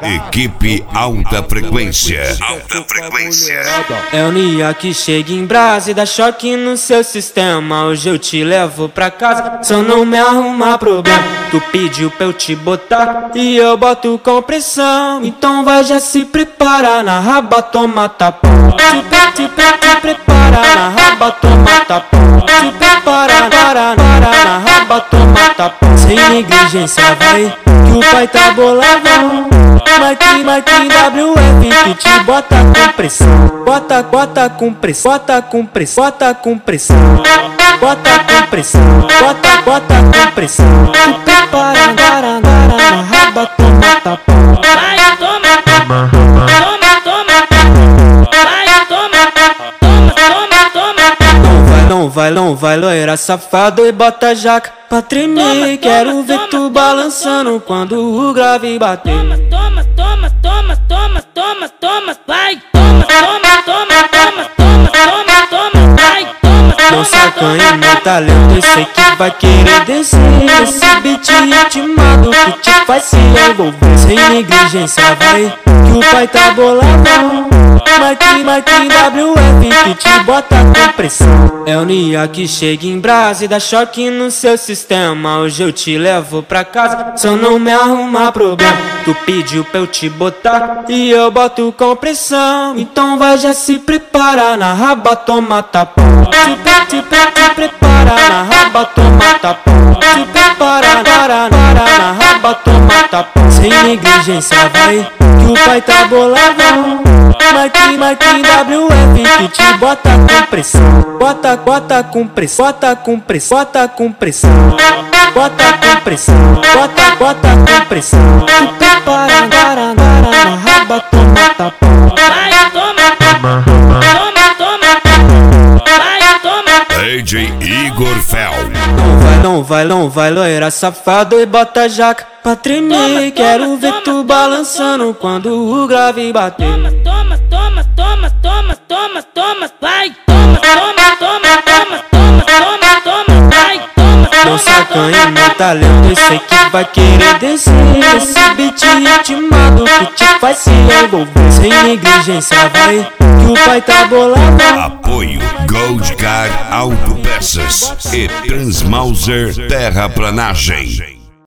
Equipe Alta Frequência. Alta Frequência. É o Nia que chega em brasa e dá choque no seu sistema. Hoje eu te levo pra casa, só não me arrumar problema. Tu pediu pra eu te botar e eu boto com pressão. Então vai já se prepara, na raba toma tapão. Te prepara, na raba toma tapão. Te prepara, na raba toma tapão. Sem negligência vai, que o pai tá boladão. Mike WF que te bota com pressão. Bota com pressão, bota com pressão, bota com pressão. Bota com pressão, bota com pressão. Tu prepara, na raba toma tapão. Vai, toma, toma, vai, toma. Não vai, loira safado e bota a jaca pra tremer. Quero ver tu balançando quando o grave bater. Toma, vai, toma, vai, toma. Não sacanha meu talento, eu sei que vai querer descer. Esse beat ritmado que te faz se envolver. Sem negligência vai, que o pai tá boladão. Mike WF que te bota com pressão. É o Nia que chega em brasa e dá choque no seu sistema. Hoje eu te levo pra casa, só não me arrumar problema. Tu pediu pra eu te botar e eu boto com pressão. Então vai já se prepara, na raba toma tapão. Te prepara, na raba toma tapão. Te prepara, na raba toma tapão. Sem negligência vai, que o pai tá boladão. Mike WF que te bota com pressão. Bota com pressão, bota com pressão, bota com pressão. Bota com pressão, bota com pressão. Tu prepara, na raba toma tapão. Vai, toma, vai, toma. DJ Igor Fel. Não vai, loira safado e bota a jaca pra tremer. Quero ver tu balançando quando o grave bater. Toma, vai, toma, vai, toma. Não sacanha meu talento, eu sei que vai querer descer. Esse beat ritmado que te faz se envolver. Sem negligência vai, que o pai tá boladão. Apoio Gold Car Autopeças e Transmauser Terraplanagem.